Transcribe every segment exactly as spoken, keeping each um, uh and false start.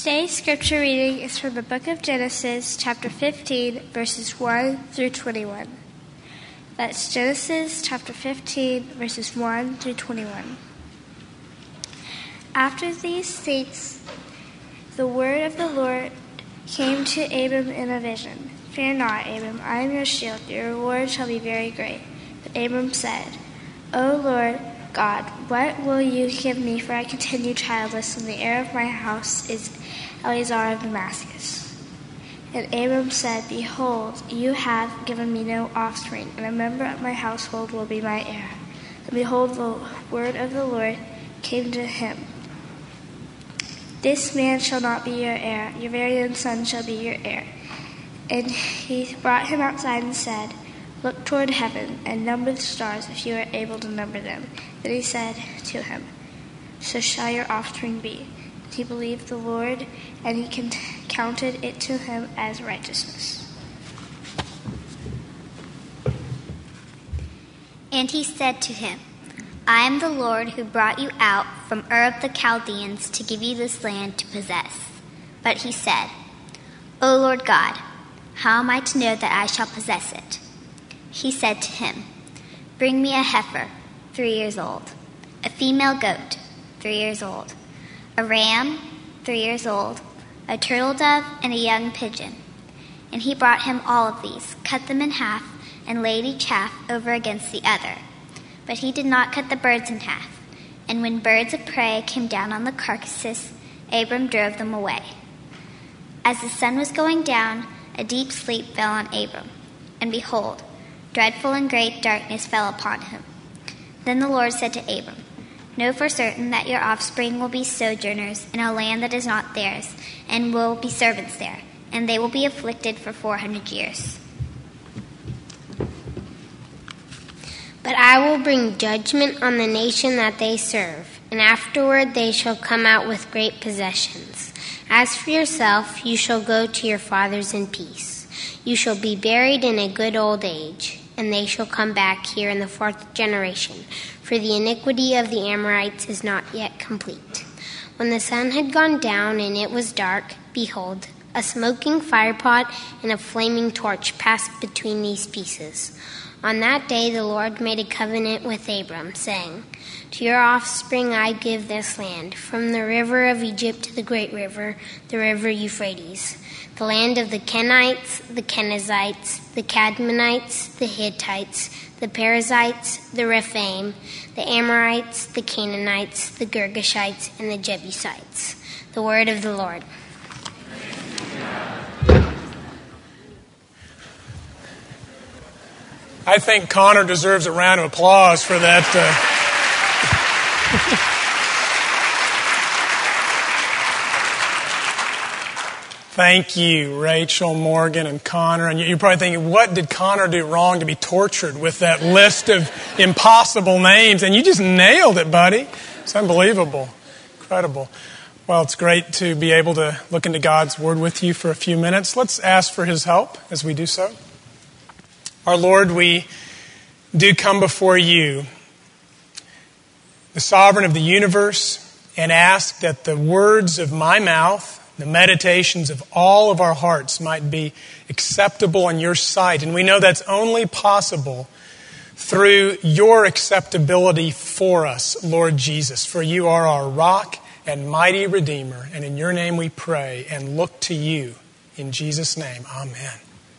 Today's scripture reading is from the book of Genesis, chapter fifteen, verses one through twenty-one. That's Genesis chapter fifteen, verses one through twenty-one. After these things, the word of the Lord came to Abram in a vision. Fear not, Abram, I am your shield. Your reward shall be very great. But Abram said, O Lord God, what will you give me, for I continue childless, and the heir of my house is Eleazar of Damascus? And Abram said, Behold, you have given me no offspring, and a member of my household will be my heir. And behold, the word of the Lord came to him. This man shall not be your heir, your very own son shall be your heir. And he brought him outside and said, Look toward heaven and number the stars, if you are able to number them. Then he said to him, So shall your offspring be. And he believed the Lord, and he counted it to him as righteousness. And he said to him, I am the Lord who brought you out from Ur of the Chaldeans to give you this land to possess. But he said, O Lord God, how am I to know that I shall possess it? He said to him, Bring me a heifer, three years old, a female goat, three years old, a ram, three years old, a turtle dove, and a young pigeon. And he brought him all of these, cut them in half, and laid each half over against the other. But he did not cut the birds in half. And when birds of prey came down on the carcasses, Abram drove them away. As the sun was going down, a deep sleep fell on Abram. And behold, dreadful and great darkness fell upon him. Then the Lord said to Abram, Know for certain that your offspring will be sojourners in a land that is not theirs, and will be servants there, and they will be afflicted for four hundred years. But I will bring judgment on the nation that they serve, and afterward they shall come out with great possessions. As for yourself, you shall go to your fathers in peace. You shall be buried in a good old age, and they shall come back here in the fourth generation, for the iniquity of the Amorites is not yet complete. When the sun had gone down and it was dark, behold, a smoking firepot and a flaming torch passed between these pieces. On that day the Lord made a covenant with Abram, saying, To your offspring I give this land, from the river of Egypt to the great river, the river Euphrates, the land of the Kenites, the Kenizzites, the Cadmonites, the Hittites, the Perizzites, the Rephaim, the Amorites, the Canaanites, the Girgashites, and the Jebusites. The word of the Lord. I think Connor deserves a round of applause for that. Uh... Thank you, Rachel, Morgan, and Connor. And you're probably thinking, what did Connor do wrong to be tortured with that list of impossible names? And you just nailed it, buddy. It's unbelievable. Incredible. Well, it's great to be able to look into God's Word with you for a few minutes. Let's ask for His help as we do so. Our Lord, we do come before you, the sovereign of the universe, and ask that the words of my mouth, the meditations of all of our hearts might be acceptable in your sight. And we know that's only possible through your acceptability for us, Lord Jesus. For you are our rock and mighty Redeemer. And in your name we pray and look to you. In Jesus' name, amen.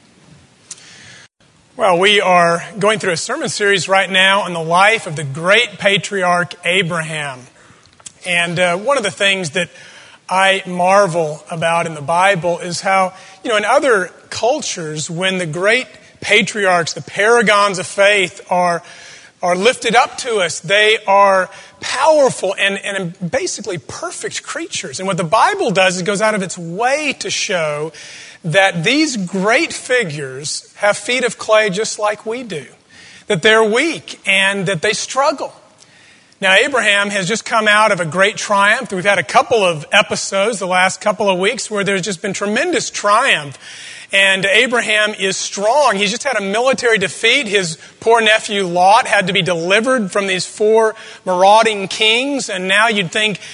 Well, we are going through a sermon series right now on the life of the great patriarch Abraham. And uh, one of the things that I marvel about in the Bible is how, you know, in other cultures, when the great patriarchs, the paragons of faith are are lifted up to us, they are powerful and, and basically perfect creatures. And what the Bible does is it goes out of its way to show that these great figures have feet of clay just like we do, that they're weak and that they struggle. Now, Abraham has just come out of a great triumph. We've had a couple of episodes the last couple of weeks where there's just been tremendous triumph. And Abraham is strong. He's just had a military defeat. His poor nephew Lot had to be delivered from these four marauding kings. And now you'd think,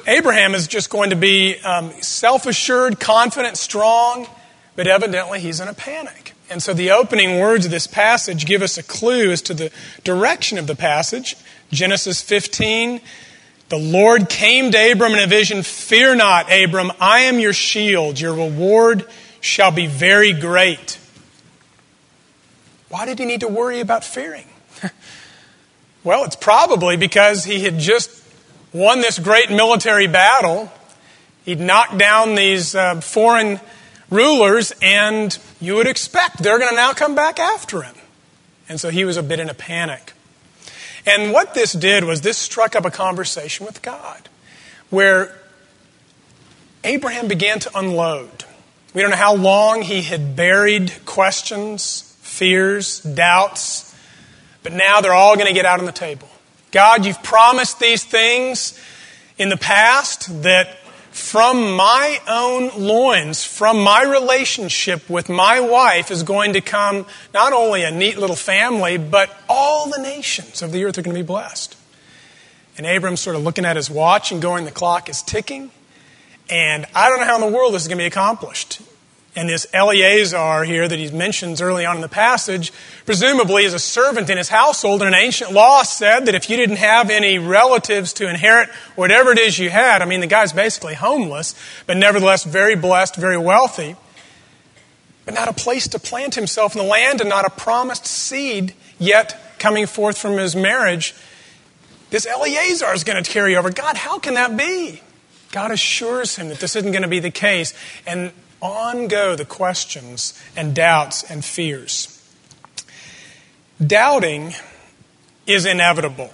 Abraham is just going to be um, self-assured, confident, strong, but evidently he's in a panic. And so the opening words of this passage give us a clue as to the direction of the passage. Genesis fifteen, the Lord came to Abram in a vision, "Fear not, Abram, I am your shield. Your reward shall be very great." Why did he need to worry about fearing? Well, it's probably because he had just won this great military battle. He'd knocked down these uh, foreign rulers, and you would expect they're going to now come back after him. And so he was a bit in a panic. And what this did was this struck up a conversation with God, where Abraham began to unload. We don't know how long he had buried questions, fears, doubts, but now they're all going to get out on the table. God, you've promised these things in the past, that from my own loins, from my relationship with my wife is going to come not only a neat little family, but all the nations of the earth are going to be blessed. And Abram's sort of looking at his watch and going, the clock is ticking, and I don't know how in the world this is going to be accomplished. And this Eleazar here that he mentions early on in the passage, presumably is a servant in his household, and an ancient law said that if you didn't have any relatives to inherit whatever it is you had, I mean, the guy's basically homeless, but nevertheless very blessed, very wealthy, but not a place to plant himself in the land and not a promised seed yet coming forth from his marriage. This Eleazar is going to carry over. God, how can that be? God assures him that this isn't going to be the case. And on go the questions and doubts and fears. Doubting is inevitable.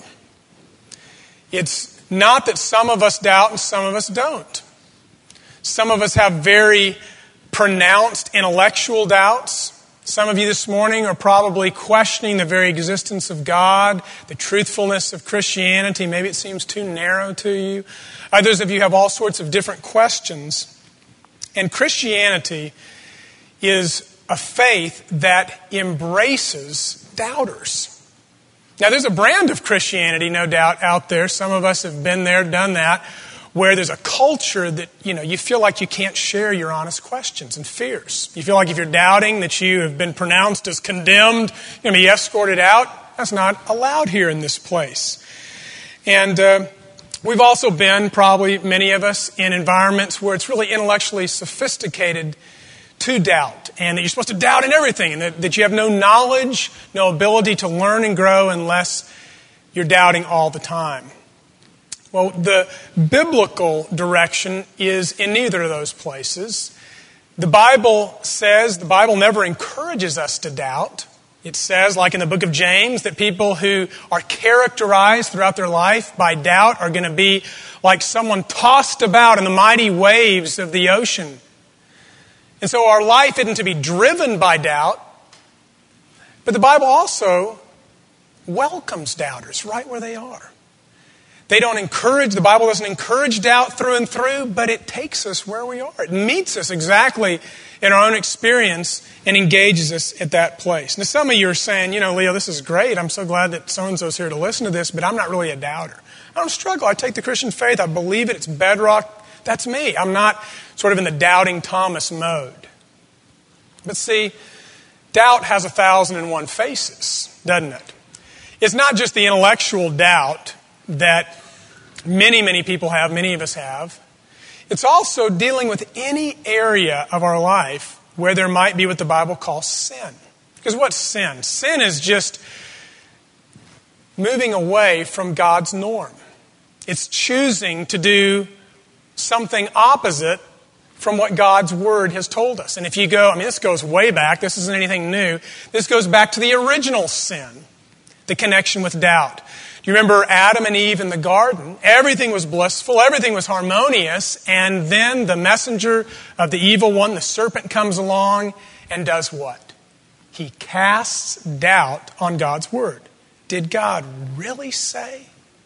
It's not that some of us doubt and some of us don't. Some of us have very pronounced intellectual doubts. Some of you this morning are probably questioning the very existence of God, the truthfulness of Christianity. Maybe it seems too narrow to you. Others of you have all sorts of different questions. And Christianity is a faith that embraces doubters. Now, there's a brand of Christianity, no doubt, out there. Some of us have been there, done that, where there's a culture that, you know, you feel like you can't share your honest questions and fears. You feel like if you're doubting that you have been pronounced as condemned, you're going to be escorted out. That's not allowed here in this place. And uh, we've also been, probably many of us, in environments where it's really intellectually sophisticated to doubt, and that you're supposed to doubt in everything, and that, that you have no knowledge, no ability to learn and grow unless you're doubting all the time. Well, the biblical direction is in neither of those places. The Bible says, the Bible never encourages us to doubt. It says, like in the book of James, that people who are characterized throughout their life by doubt are going to be like someone tossed about in the mighty waves of the ocean. And so our life isn't to be driven by doubt, but the Bible also welcomes doubters right where they are. They don't encourage, the Bible doesn't encourage doubt through and through, but it takes us where we are. It meets us exactly in our own experience and engages us at that place. Now, some of you are saying, you know, Leo, this is great. I'm so glad that so-and-so's here to listen to this, but I'm not really a doubter. I don't struggle. I take the Christian faith. I believe it. It's bedrock. That's me. I'm not sort of in the doubting Thomas mode. But see, doubt has a thousand and one faces, doesn't it? It's not just the intellectual doubt that many, many people have, many of us have. It's also dealing with any area of our life where there might be what the Bible calls sin. Because what's sin? Sin is just moving away from God's norm. It's choosing to do something opposite from what God's Word has told us. And if you go, I mean, this goes way back. This isn't anything new. This goes back to the original sin, the connection with doubt. Do you remember Adam and Eve in the garden? Everything was blissful. Everything was harmonious. And then the messenger of the evil one, the serpent, comes along and does what? He casts doubt on God's Word. Did God really say?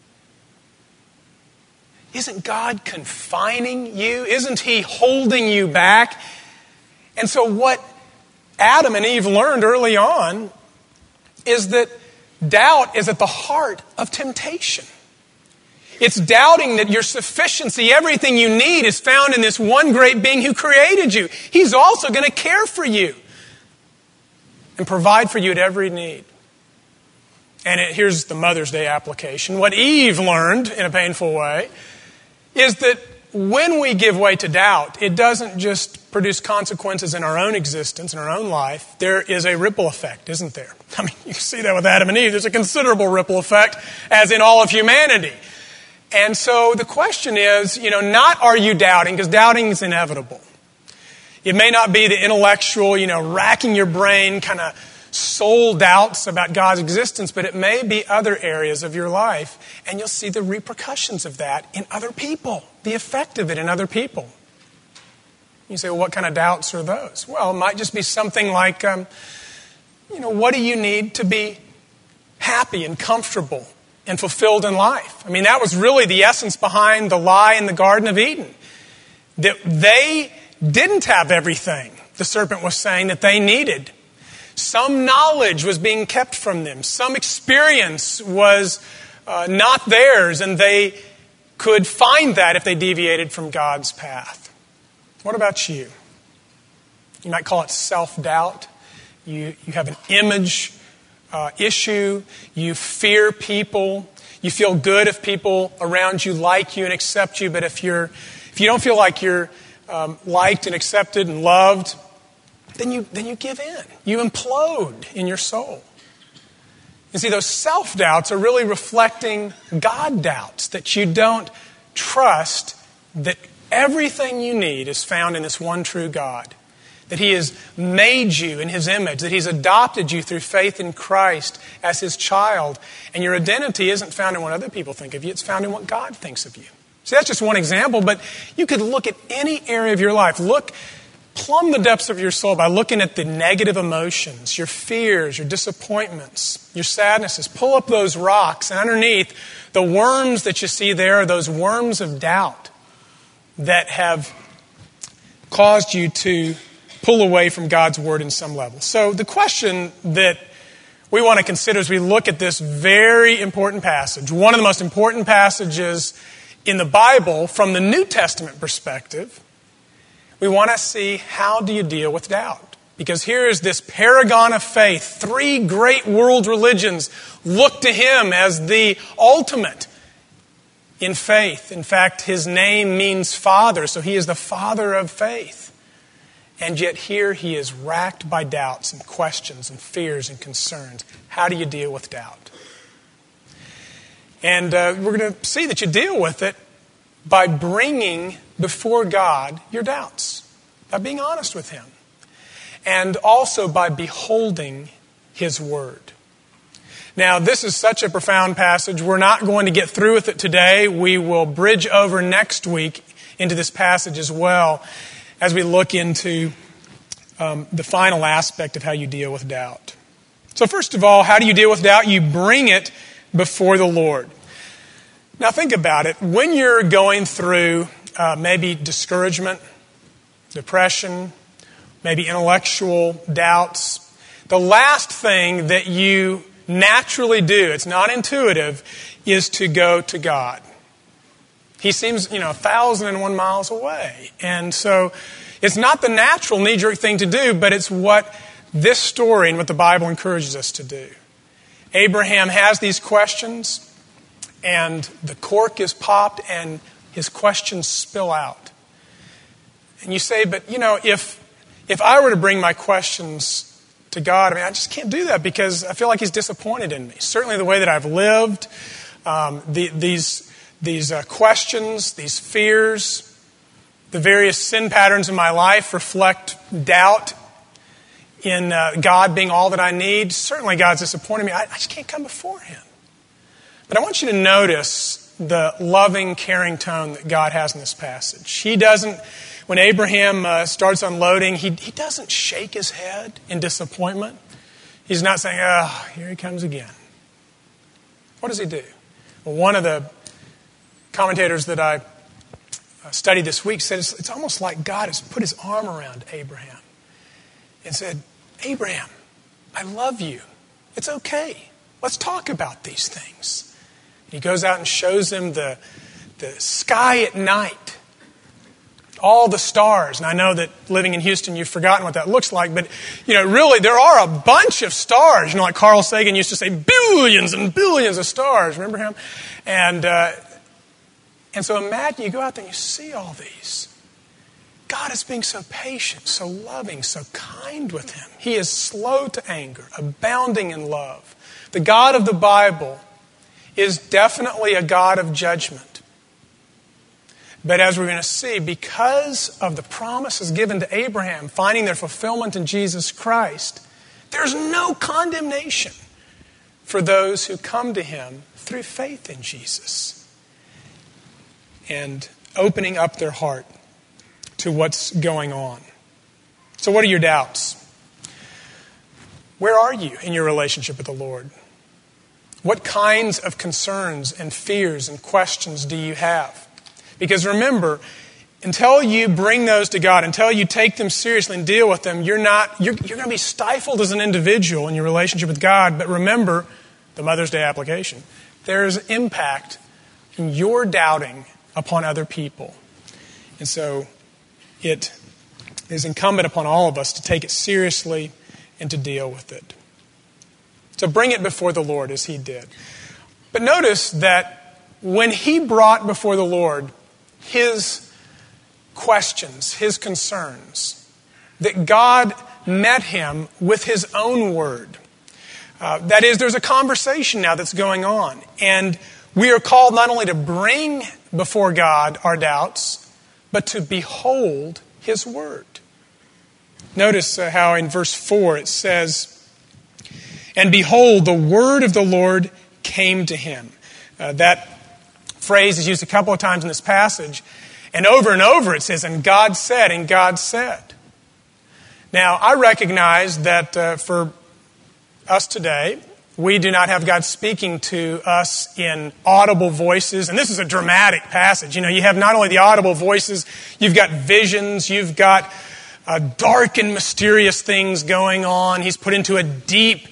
Isn't God confining you? Isn't He holding you back? And so what Adam and Eve learned early on is that doubt is at the heart of temptation. It's doubting that your sufficiency, everything you need, is found in this one great being who created you. He's also going to care for you and provide for you at every need. And it, here's the Mother's Day application. What Eve learned in a painful way is that when we give way to doubt, it doesn't just produce consequences in our own existence, in our own life. There is a ripple effect, isn't there? I mean, you see that with Adam and Eve. There's a considerable ripple effect, as in all of humanity. And so the question is, you know, not are you doubting, because doubting is inevitable. It may not be the intellectual, you know, racking your brain kind of soul doubts about God's existence, but it may be other areas of your life, and you'll see the repercussions of that in other people, the effect of it in other people. You say, well, what kind of doubts are those? Well, it might just be something like, um, you know, what do you need to be happy and comfortable and fulfilled in life? I mean, that was really the essence behind the lie in the Garden of Eden. That they didn't have everything, the serpent was saying, that they needed. Some knowledge was being kept from them. Some experience was uh, not theirs, and they could find that if they deviated from God's path. What about you? You might call it self-doubt. You, you have an image uh, issue. You fear people. You feel good if people around you like you and accept you, but if you're if you don't feel like you're um, liked and accepted and loved, then you then you give in. You implode in your soul. You see, those self-doubts are really reflecting God doubts, that you don't trust that everything you need is found in this one true God, that He has made you in His image, that He's adopted you through faith in Christ as His child, and your identity isn't found in what other people think of you, it's found in what God thinks of you. See, that's just one example, but you could look at any area of your life. Look Plumb the depths of your soul by looking at the negative emotions, your fears, your disappointments, your sadnesses. Pull up those rocks, and underneath, the worms that you see there are those worms of doubt that have caused you to pull away from God's Word in some level. So the question that we want to consider as we look at this very important passage, one of the most important passages in the Bible from the New Testament perspective, we want to see, how do you deal with doubt? Because here is this paragon of faith. Three great world religions look to Him as the ultimate in faith. In fact, His name means Father, so He is the Father of faith. And yet here He is racked by doubts and questions and fears and concerns. How do you deal with doubt? And uh, we're going to see that you deal with it by bringing before God your doubts, by being honest with Him, and also by beholding His Word. Now, this is such a profound passage. We're not going to get through with it today. We will bridge over next week into this passage as well as we look into um, the final aspect of how you deal with doubt. So first of all, how do you deal with doubt? You bring it before the Lord. Now think about it. When you're going through uh, maybe discouragement, depression, maybe intellectual doubts, the last thing that you naturally do, it's not intuitive, is to go to God. He seems, you know, a thousand and one miles away. And so it's not the natural knee-jerk thing to do, but it's what this story and what the Bible encourages us to do. Abraham has these questions, and the cork is popped, and his questions spill out. And you say, but, you know, if if I were to bring my questions to God, I mean, I just can't do that because I feel like He's disappointed in me. Certainly the way that I've lived, um, the, these, these uh, questions, these fears, the various sin patterns in my life reflect doubt in uh, God being all that I need. Certainly God's disappointed me. I, I just can't come before Him. But I want you to notice the loving, caring tone that God has in this passage. He doesn't, when Abraham uh, starts unloading, he, he doesn't shake his head in disappointment. He's not saying, oh, here he comes again. What does he do? Well, one of the commentators that I studied this week said it's, it's almost like God has put His arm around Abraham and said, Abraham, I love you. It's okay. Let's talk about these things. He goes out and shows him the, the sky at night, all the stars. And I know that living in Houston, you've forgotten what that looks like, but, you know, really, there are a bunch of stars. You know, like Carl Sagan used to say, billions and billions of stars. Remember him? And, uh, and so imagine you go out there and you see all these. God is being so patient, so loving, so kind with him. He is slow to anger, abounding in love. The God of the Bible is definitely a God of judgment. But as we're going to see, because of the promises given to Abraham, finding their fulfillment in Jesus Christ, there's no condemnation for those who come to him through faith in Jesus and opening up their heart to what's going on. So what are your doubts? Where are you in your relationship with the Lord? What kinds of concerns and fears and questions do you have? Because remember, until you bring those to God, until you take them seriously and deal with them, you're not you're, you're going to be stifled as an individual in your relationship with God. But remember, the Mother's Day application, there's impact in your doubting upon other people. And so it is incumbent upon all of us to take it seriously and to deal with it. So bring it before the Lord as he did. But notice that when he brought before the Lord his questions, his concerns, that God met him with his own word. Uh, that is, there's a conversation now that's going on. And we are called not only to bring before God our doubts, but to behold his word. Notice uh, how in verse four it says, "And behold, the word of the Lord came to him." Uh, that phrase is used a couple of times in this passage. And over and over it says, "And God said, and God said." Now, I recognize that uh, for us today, we do not have God speaking to us in audible voices. And this is a dramatic passage. You know, you have not only the audible voices, you've got visions, you've got uh, dark and mysterious things going on. He's put into a deep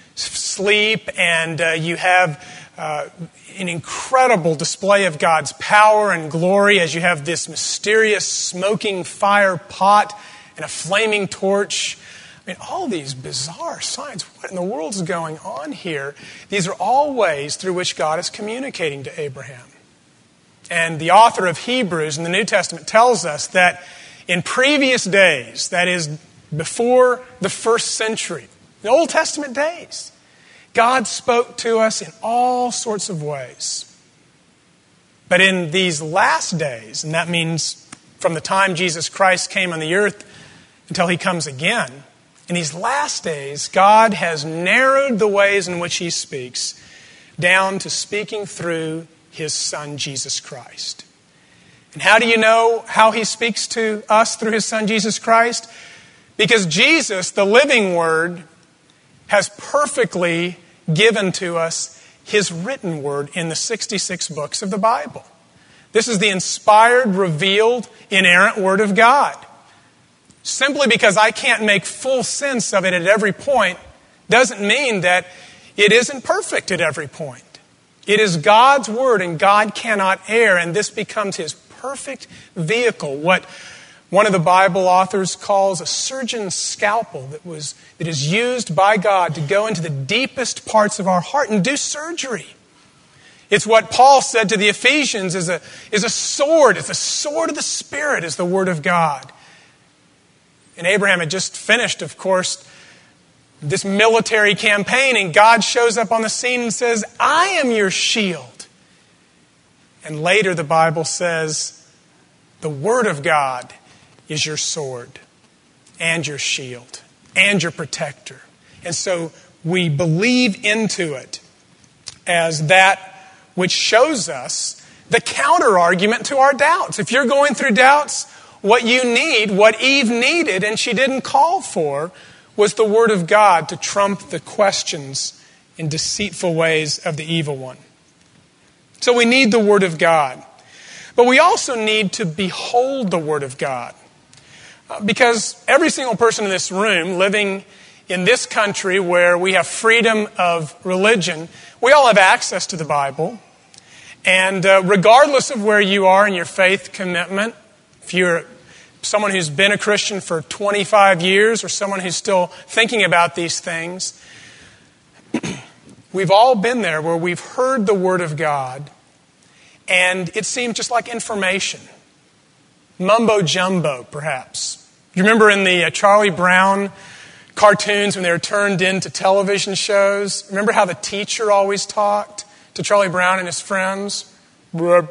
sleep, and uh, you have uh, an incredible display of God's power and glory as you have this mysterious smoking fire pot and a flaming torch. I mean, all these bizarre signs. What in the world is going on here? These are all ways through which God is communicating to Abraham. And the author of Hebrews in the New Testament tells us that in previous days, that is, before the first century, in Old Testament days, God spoke to us in all sorts of ways. But in these last days, and that means from the time Jesus Christ came on the earth until he comes again, in these last days, God has narrowed the ways in which he speaks down to speaking through his Son, Jesus Christ. And how do you know how he speaks to us through his Son, Jesus Christ? Because Jesus, the living Word, has perfectly given to us his written word in the sixty-six books of the Bible. This is the inspired, revealed, inerrant Word of God. Simply because I can't make full sense of it at every point doesn't mean that it isn't perfect at every point. It is God's Word, and God cannot err, and this becomes his perfect vehicle, what one of the Bible authors calls a surgeon's scalpel that was that is used by God to go into the deepest parts of our heart and do surgery. It's what Paul said to the Ephesians is a, is a sword. It's a sword of the Spirit, is the Word of God. And Abraham had just finished, of course, this military campaign, and God shows up on the scene and says, "I am your shield." And later the Bible says, the Word of God is your sword and your shield and your protector. And so we believe into it as that which shows us the counter-argument to our doubts. If you're going through doubts, what you need, what Eve needed and she didn't call for, was the Word of God to trump the questions and deceitful ways of the evil one. So we need the Word of God. But we also need to behold the Word of God. Because every single person in this room living in this country where we have freedom of religion, we all have access to the Bible. And uh, regardless of where you are in your faith commitment, if you're someone who's been a Christian for twenty-five years or someone who's still thinking about these things, we've all been there where we've heard the Word of God and it seemed just like information. Mumbo jumbo, perhaps. You remember in the uh, Charlie Brown cartoons when they were turned into television shows? Remember how the teacher always talked to Charlie Brown and his friends? And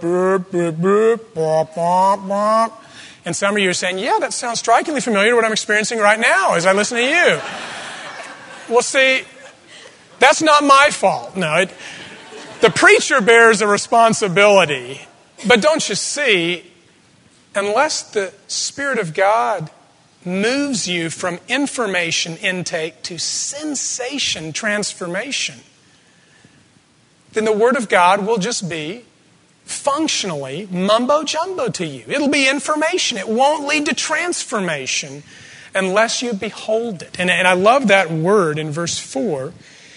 some of you are saying, yeah, that sounds strikingly familiar to what I'm experiencing right now as I listen to you. Well, see, that's not my fault. No, it, the preacher bears a responsibility. But don't you see, unless the Spirit of God moves you from information intake to sensation transformation, then the Word of God will just be functionally mumbo-jumbo to you. It'll be information. It won't lead to transformation unless you behold it. And, and I love that word in verse four.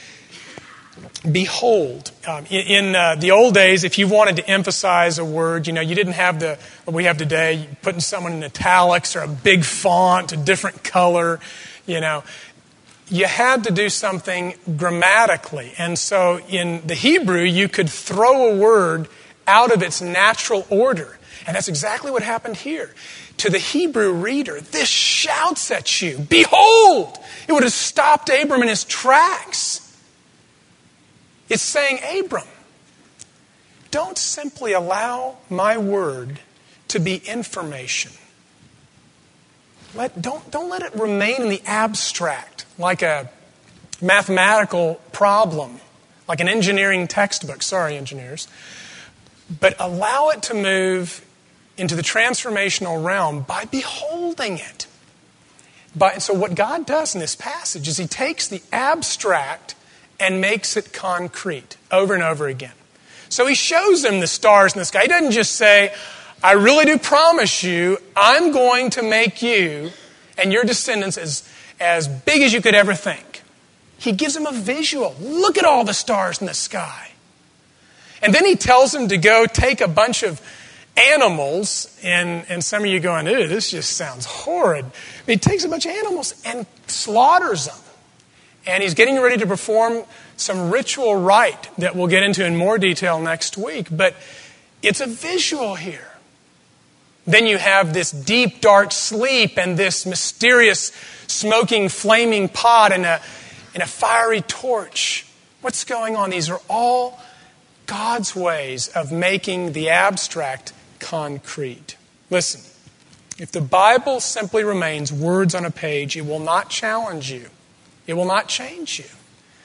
Behold. Um, in in uh, the old days, if you wanted to emphasize a word, you know, you didn't have the what we have today, putting someone in italics or a big font, a different color, you know. You had to do something grammatically. And so in the Hebrew, you could throw a word out of its natural order. And that's exactly what happened here. To the Hebrew reader, this shouts at you, behold! It would have stopped Abram in his tracks. It's saying, Abram, don't simply allow my word to be information. Let, don't, don't let it remain in the abstract, like a mathematical problem, like an engineering textbook. Sorry, engineers. But allow it to move into the transformational realm by beholding it. By, so what God does in this passage is He takes the abstract and makes it concrete over and over again. So He shows them the stars in the sky. He doesn't just say, I really do promise you, I'm going to make you and your descendants as, as big as you could ever think. He gives them a visual. Look at all the stars in the sky. And then He tells them to go take a bunch of animals, and, and some of you going, ew, this just sounds horrid. But He takes a bunch of animals and slaughters them. And He's getting ready to perform some ritual rite that we'll get into in more detail next week. But it's a visual here. Then you have this deep, dark sleep and this mysterious, smoking, flaming pot and a, and a fiery torch. What's going on? These are all God's ways of making the abstract concrete. Listen, if the Bible simply remains words on a page, it will not challenge you. It will not change you.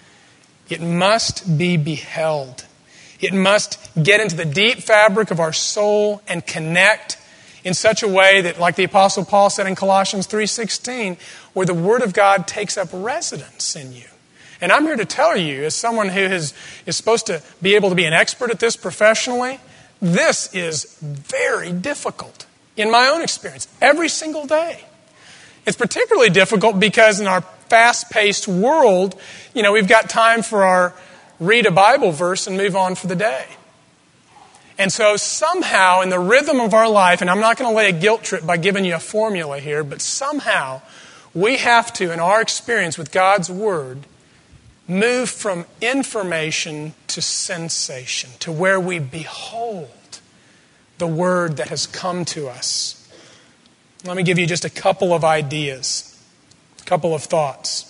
It must be beheld. It must get into the deep fabric of our soul and connect in such a way that, like the Apostle Paul said in Colossians three sixteen, where the Word of God takes up residence in you. And I'm here to tell you, as someone who is, is supposed to be able to be an expert at this professionally, this is very difficult in my own experience, every single day. It's particularly difficult because in our fast-paced world, you know, we've got time for our read a Bible verse and move on for the day. And so somehow in the rhythm of our life, and I'm not going to lay a guilt trip by giving you a formula here, but somehow we have to, in our experience with God's Word, move from information to sensation, to where we behold the Word that has come to us. Let me give you just a couple of ideas, a couple of thoughts.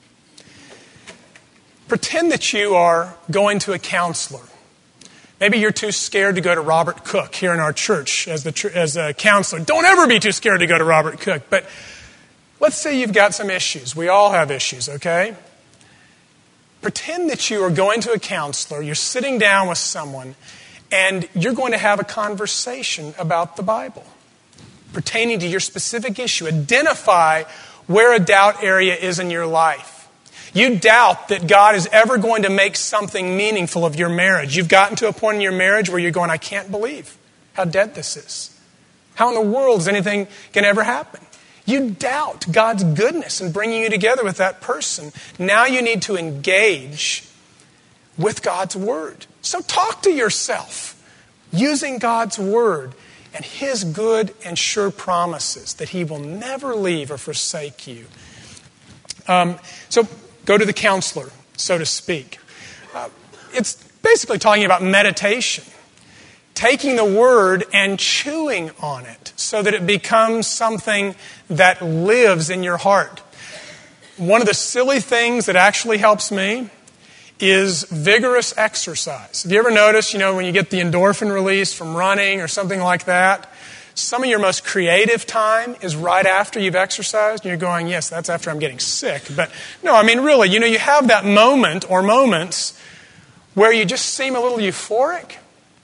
Pretend that you are going to a counselor. Maybe you're too scared to go to Robert Cook here in our church as, the, as a counselor. Don't ever be too scared to go to Robert Cook. But let's say you've got some issues. We all have issues, okay? Pretend that you are going to a counselor, you're sitting down with someone, and you're going to have a conversation about the Bible pertaining to your specific issue. Identify where a doubt area is in your life. You doubt that God is ever going to make something meaningful of your marriage. You've gotten to a point in your marriage where you're going, I can't believe how dead this is. How in the world is anything going to ever happen? You doubt God's goodness in bringing you together with that person. Now you need to engage with God's Word. So talk to yourself. using God's word and his good and sure promises that he will never leave or forsake you. Um, so go to the counselor, so to speak. Uh, it's basically talking about meditation. Taking the word and chewing on it so that it becomes something that lives in your heart. One of the silly things that actually helps me is vigorous exercise. Have you ever noticed, you know, when you get the endorphin release from running or something like that, some of your most creative time is right after you've exercised, and you're going, yes, that's after I'm getting sick. But no, I mean, really, you know, you have that moment or moments where you just seem a little euphoric,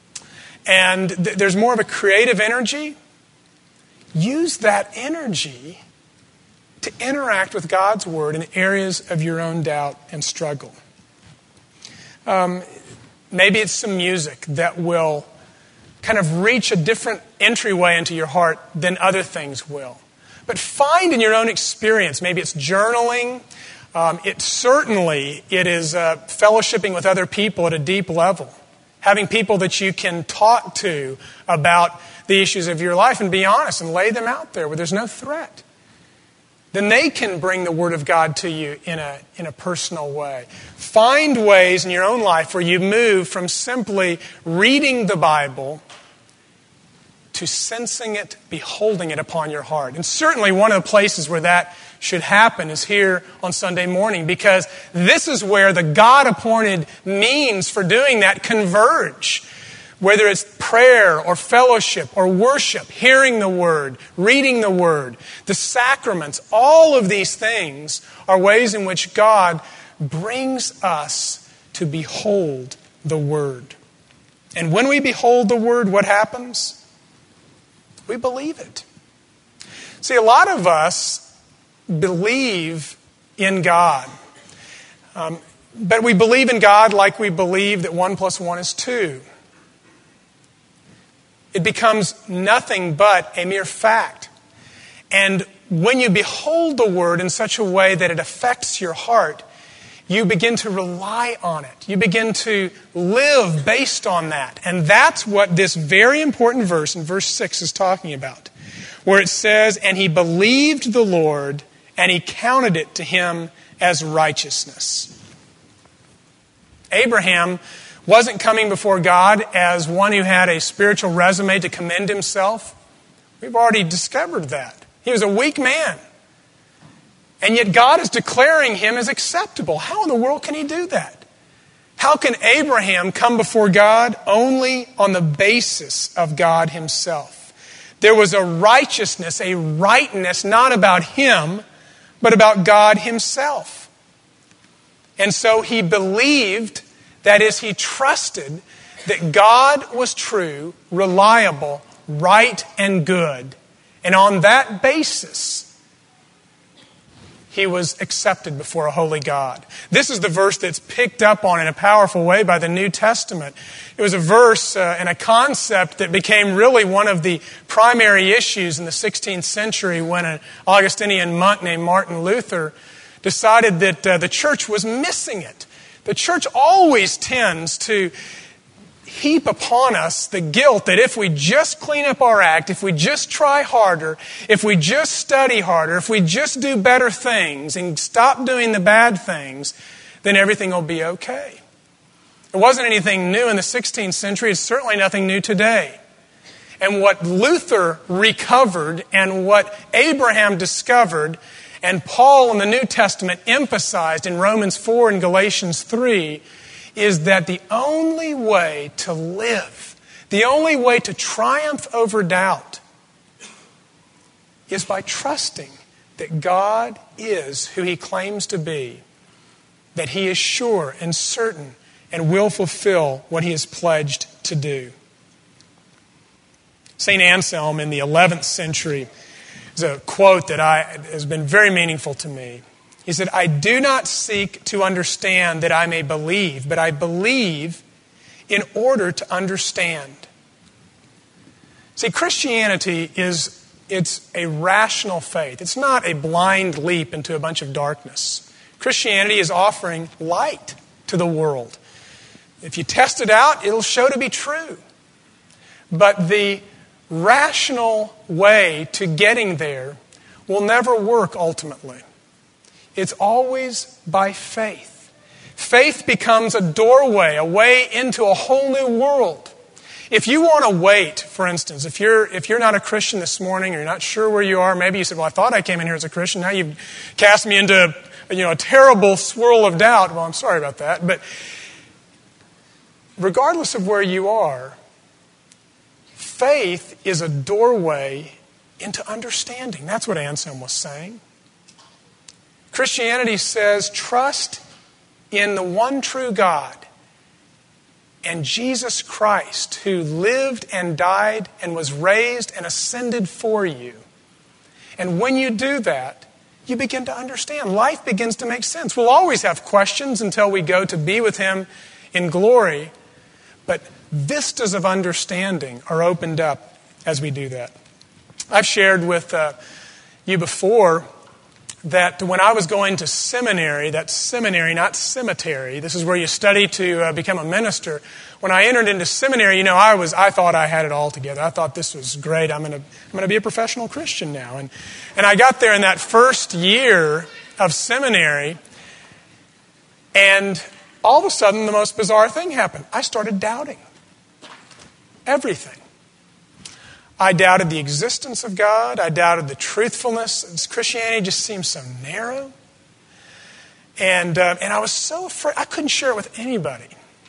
and th- there's more of a creative energy. Use that energy to interact with God's word in areas of your own doubt and struggle. Um, maybe it's some music that will kind of reach a different entryway into your heart than other things will. But find in your own experience, maybe it's journaling, um, it certainly it is uh, fellowshipping with other people at a deep level. Having people that you can talk to about the issues of your life and be honest and lay them out there where there's no threat. Then they can bring the Word of God to you in a, in a personal way. Find ways in your own life where you move from simply reading the Bible to sensing it, beholding it upon your heart. And certainly one of the places where that should happen is here on Sunday morning, because this is where the God-appointed means for doing that converge. Whether it's prayer or fellowship or worship, hearing the Word, reading the Word, the sacraments, all of these things are ways in which God brings us to behold the Word. And when we behold the Word, what happens? We believe it. See, a lot of us believe in God. Um, but we believe in God like we believe that one plus one is two. It becomes nothing but a mere fact. And when you behold the Word in such a way that it affects your heart, you begin to rely on it. You begin to live based on that. And that's what this very important verse in verse six is talking about, where it says, "And he believed the Lord, and he counted it to him as righteousness." Abraham wasn't coming before God as one who had a spiritual resume to commend himself. We've already discovered that. He was a weak man. And yet God is declaring him as acceptable. How in the world can he do that? How can Abraham come before God? Only on the basis of God himself. There was a righteousness, a rightness, not about him, but about God himself. And so he believed, that is, he trusted that God was true, reliable, right, and good. And on that basis, he was accepted before a holy God. This is the verse that's picked up on in a powerful way by the New Testament. It was a verse uh, and a concept that became really one of the primary issues in the sixteenth century when an Augustinian monk named Martin Luther decided that uh, the church was missing it. The church always tends to heap upon us the guilt that if we just clean up our act, if we just try harder, if we just study harder, if we just do better things and stop doing the bad things, then everything will be okay. It wasn't anything new in the sixteenth century. It's certainly nothing new today. And what Luther recovered and what Abraham discovered and Paul in the New Testament emphasized in Romans four and Galatians three is that the only way to live, the only way to triumph over doubt is by trusting that God is who he claims to be, that he is sure and certain and will fulfill what he has pledged to do. Saint Anselm in the eleventh century is a quote that I, has been very meaningful to me. He said, "I do not seek to understand that I may believe, but I believe in order to understand." See, Christianity is, it's a rational faith. It's not a blind leap into a bunch of darkness. Christianity is offering light to the world. If you test it out, it'll show to be true. But the rational way to getting there will never work ultimately. It's always by faith. Faith becomes a doorway, a way into a whole new world. If you want to wait, for instance, if you're if you're not a Christian this morning, or you're not sure where you are, maybe you said, well, I thought I came in here as a Christian. Now you've cast me into you know, a terrible swirl of doubt. Well, I'm sorry about that. But regardless of where you are, faith is a doorway into understanding. That's what Anselm was saying. Christianity says, trust in the one true God and Jesus Christ, who lived and died and was raised and ascended for you. And when you do that, you begin to understand. Life begins to make sense. We'll always have questions until we go to be with Him in glory, but vistas of understanding are opened up as we do that. I've shared with uh, you before that when I was going to seminary, that's seminary, not cemetery. This is where you study to uh, become a minister. When I entered into seminary, you know, I was I thought I had it all together. I thought this was great. I'm going to I'm going to be a professional Christian now. And and I got there in that first year of seminary, and all of a sudden the most bizarre thing happened. I started doubting everything. I doubted the existence of God. I doubted the truthfulness. Christianity just seemed so narrow. And uh, and I was so afraid. I couldn't share it with anybody.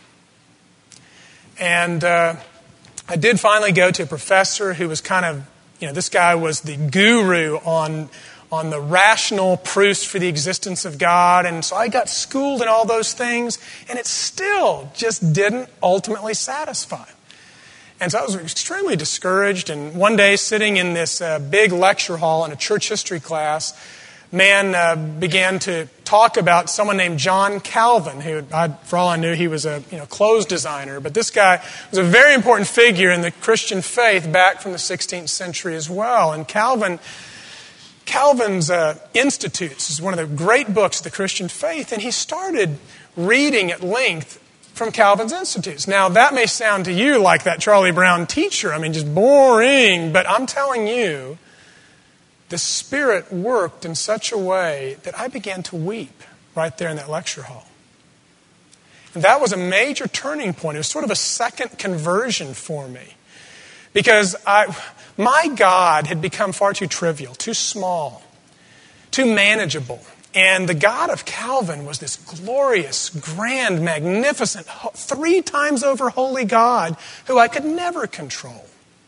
And uh, I did finally go to a professor who was kind of, you know, this guy was the guru on, on the rational proofs for the existence of God. And so I got schooled in all those things, and it still just didn't ultimately satisfy. And so I was extremely discouraged. And one day, sitting in this uh, big lecture hall in a church history class, man uh, began to talk about someone named John Calvin, who, I, for all I knew, he was a you know clothes designer. But this guy was a very important figure in the Christian faith back from the sixteenth century as well. And Calvin, Calvin's uh, Institutes is one of the great books of the Christian faith. And he started reading at length from Calvin's Institutes. Now, that may sound to you like that Charlie Brown teacher. I mean, just boring. But I'm telling you, the Spirit worked in such a way that I began to weep right there in that lecture hall. And that was a major turning point. It was sort of a second conversion for me. Because I, my God had become far too trivial, too small, too manageable. And the God of Calvin was this glorious, grand, magnificent, three times over holy God who I could never control.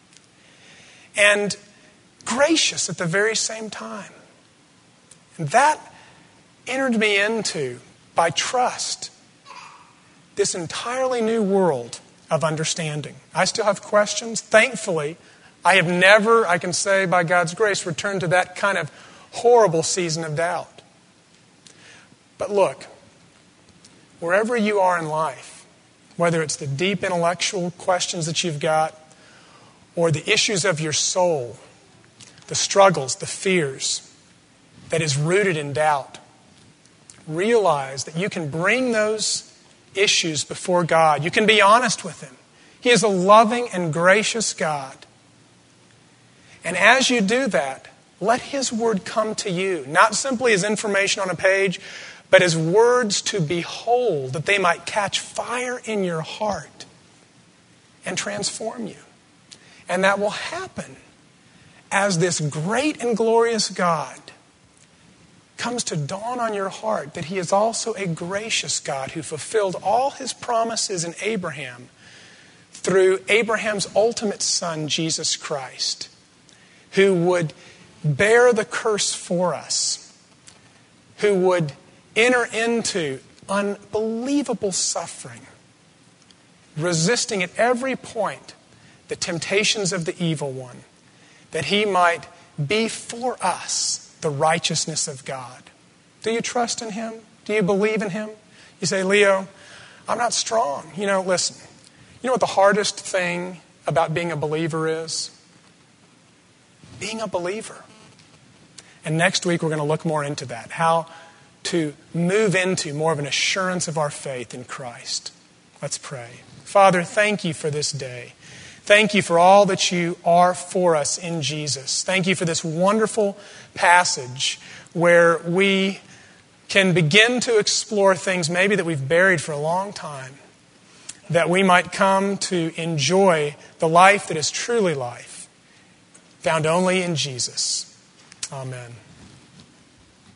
And gracious at the very same time. And that entered me into, by trust, this entirely new world of understanding. I still have questions. Thankfully, I have never, I can say by God's grace, returned to that kind of horrible season of doubt. But look, wherever you are in life, whether it's the deep intellectual questions that you've got or the issues of your soul, the struggles, the fears that is rooted in doubt, realize that you can bring those issues before God. You can be honest with Him. He is a loving and gracious God. And as you do that, let His Word come to you, not simply as information on a page, but as words to behold, that they might catch fire in your heart and transform you. And that will happen as this great and glorious God comes to dawn on your heart that He is also a gracious God who fulfilled all His promises in Abraham through Abraham's ultimate son, Jesus Christ, who would bear the curse for us, who would enter into unbelievable suffering, resisting at every point the temptations of the evil one, that He might be for us the righteousness of God. Do you trust in Him? Do you believe in Him? You say, Leo, I'm not strong. You know, listen, you know what the hardest thing about being a believer is? Being a believer. And next week we're going to look more into that, how to move into more of an assurance of our faith in Christ. Let's pray. Father, thank You for this day. Thank you for all that you are for us in Jesus. Thank you for this wonderful passage where we can begin to explore things maybe that we've buried for a long time, that we might come to enjoy the life that is truly life, found only in Jesus. Amen.